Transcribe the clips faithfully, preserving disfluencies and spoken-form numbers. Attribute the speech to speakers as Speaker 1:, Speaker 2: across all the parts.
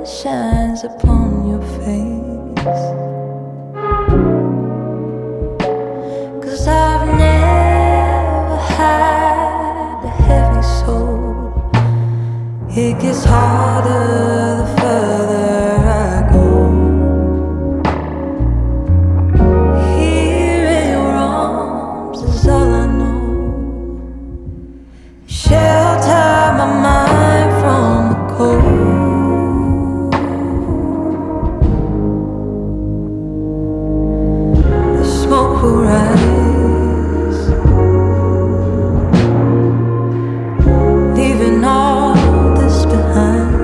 Speaker 1: shines upon your face. 'Cause I've never had a heavy soul. It gets harder the further I go. Here in your arms is all I know. Shelter my mind from the cold. The smoke will rise, leaving all this behind.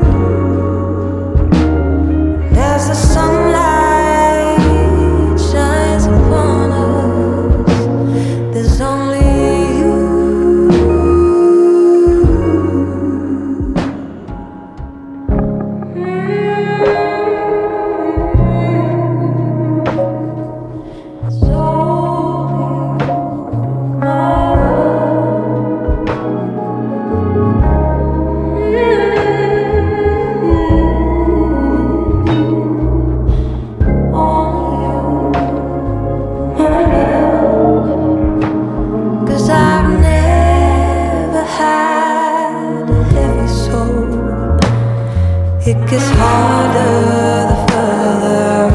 Speaker 1: As the sunlight shines upon us, there's only you. It gets harder the further